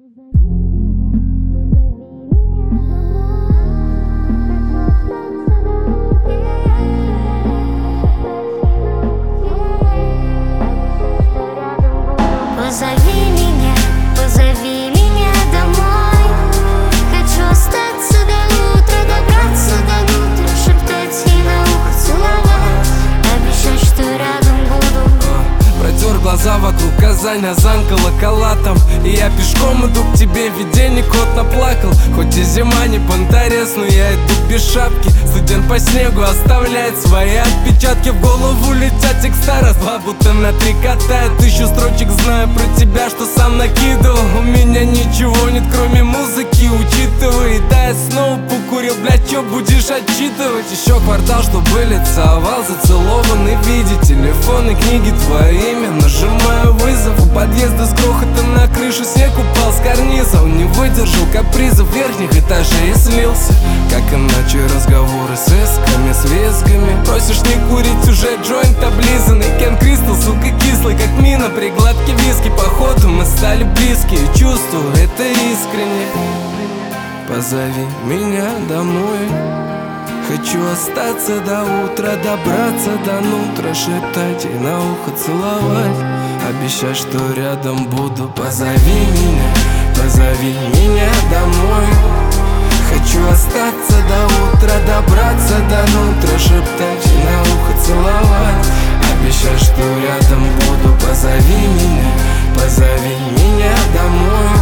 Позови меня домой. Хочу остаться до утра, добраться до нутра, шептать ей на ухо, целовать, обещать, что рядом буду. Протер глаза вокруг Казань, Азан, колокола там. И я пешком иду к тебе, видение кот наплакал. Хоть и зима не понторез, но я иду без шапки. Студент по снегу оставляет свои отпечатки. В голову летят текста, раз-два будто на три катает. Тысячу строчек знаю про тебя, что сам накидывал. У меня ничего нет, кроме музыки, учитывай. Да, я снова покурил, блядь, чё будешь отчитывать? Еще квартал, чтобы лицовал, зацелованный в виде телефона, книги, твое имя. Нажимаю вызов, у подъезда с грохотом на крышу снег упал с карниза. Он не выдержал капризов верхних этажей и слился. Как и ночью разговоры с эсками, с визгами. Просишь не курить, уже джойнт облизанный. Кен Кристал, сука, кислый, как мина при глотке виски. Походу мы стали близкие, чувствую это искренне. Позови меня домой. Хочу остаться до утра, добраться до нутра, шептать ей на ухо, целовать, обещать, что рядом буду. Позови меня домой. Хочу остаться до утра, добраться до нутра, шептать ей на ухо, целовать, обещать, что рядом буду. Позови меня домой.